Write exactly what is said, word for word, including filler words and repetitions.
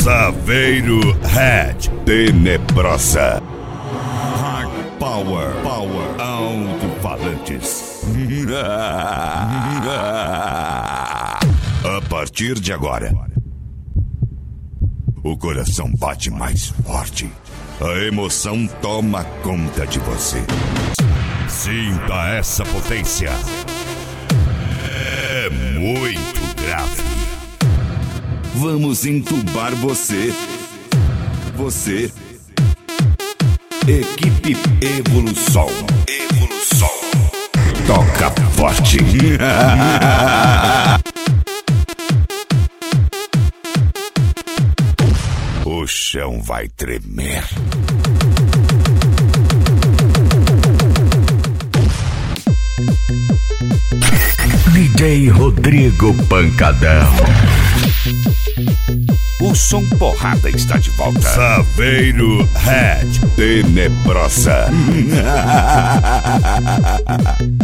Saveiro Red Tenebrosa. Hard Power, Power, Alto-Falantes. A partir de agora, o coração bate mais forte. A emoção toma conta de você. Sinta essa potência. É muito grave. Vamos entubar você. Você. Equipe Evolução. Evolução. Toca forte. O chão vai tremer. D J Rodrigo Pancadão. O som porrada está de volta. Saveiro Red Tenebrosa.